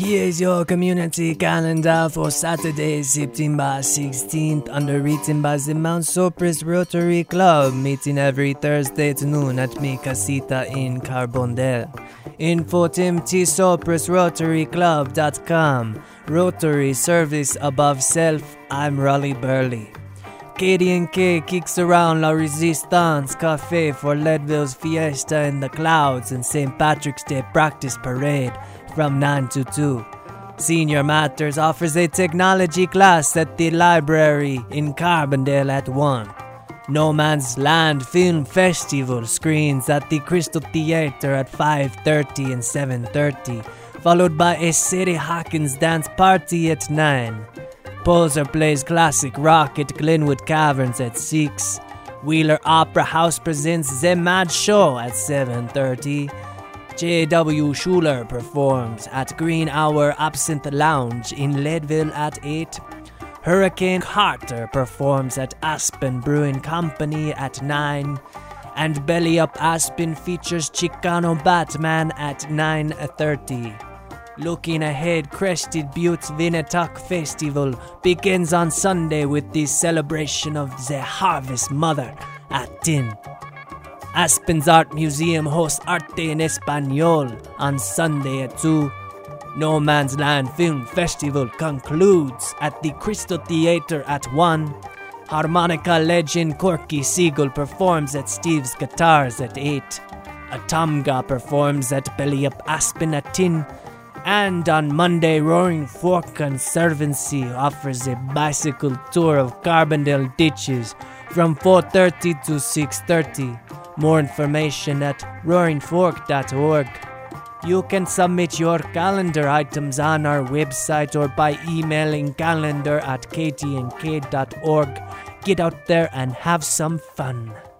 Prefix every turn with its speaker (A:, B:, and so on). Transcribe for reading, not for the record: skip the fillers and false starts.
A: Here's your community calendar for Saturday, September 16th, underwritten by the Mount Cypress Rotary Club, meeting every Thursday at noon at Mi Casita in Carbondale. Info TimTCypressRotaryClub.com. Rotary service above self. I'm Raleigh Burley. KD&K kicks around La Resistance Cafe for Leadville's Fiesta in the Clouds and St. Patrick's Day Practice Parade from 9 to 2. Senior Matters offers a technology class at the library in Carbondale at 1. No Man's Land Film Festival screens at the Crystal Theater at 5:30 and 7:30, followed by a Sadie Hawkins dance party at 9. Poser plays classic rock at Glenwood Caverns at 6. Wheeler Opera House presents The Mad Show at 7:30. J.W. Schuler performs at Green Hour Absinthe Lounge in Leadville at 8. Hurricane Carter performs at Aspen Brewing Company at 9. And Belly Up Aspen features Chicano Batman at 9:30. Looking ahead, Crested Buttes Winnetoc Festival begins on Sunday with the celebration of the Harvest Mother at 10. Aspen's Art Museum hosts Arte en Español on Sunday at 2. No Man's Land Film Festival concludes at the Crystal Theater at 1. Harmonica legend Corky Siegel performs at Steve's Guitars at 8. Atomga performs at Belly Up Aspen at 10. And on Monday, Roaring Fork Conservancy offers a bicycle tour of Carbondale ditches from 4:30 to 6:30. More information at roaringfork.org. You can submit your calendar items on our website or by emailing calendar@ktnk.org. Get out there and have some fun.